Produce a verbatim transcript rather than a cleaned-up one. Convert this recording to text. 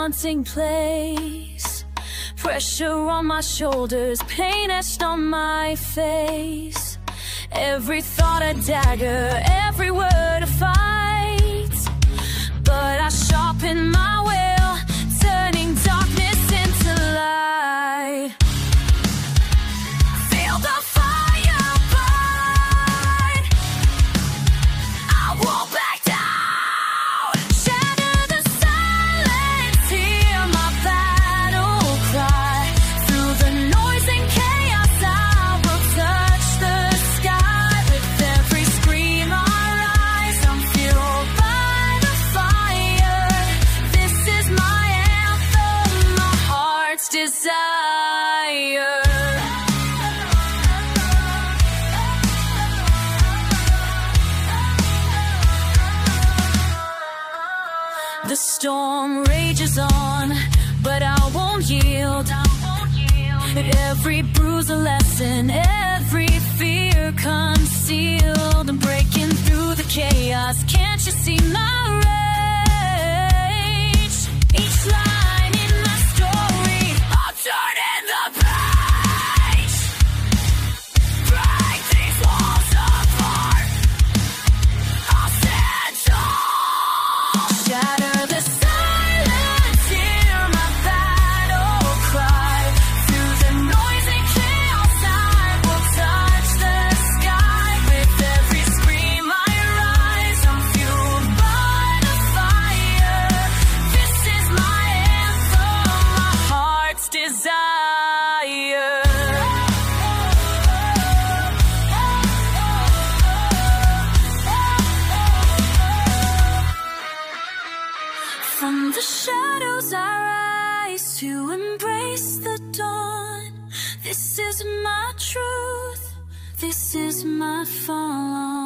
haunting place. Pressure on my shoulders, pain etched on my face. Every thought a dagger, every word a fight. But I sharpen my will, turning darkness into light. Feel the fire burn, I won't back down. Shatter the silence, hear my battle cry. Through the noise and chaos I will touch the sky. With every scream I rise, I'm fueled by the fire. This is my anthem, my heart's desire. The storm rages on, but I won't yield. Every bruise a lesson, every fear concealed. I'm breaking through the chaos, can't you see my rage? Each line in my story, I'm turning the page. Break these walls apart, I'll stand tall. Shatter the silence, hear my battle cry. Through the noise and chaos I will touch the sky. With every scream I rise, I'm fueled by the fire. This is my anthem, my heart's desire. From the shadows I rise to embrace the dawn. This is my truth, this is my fall.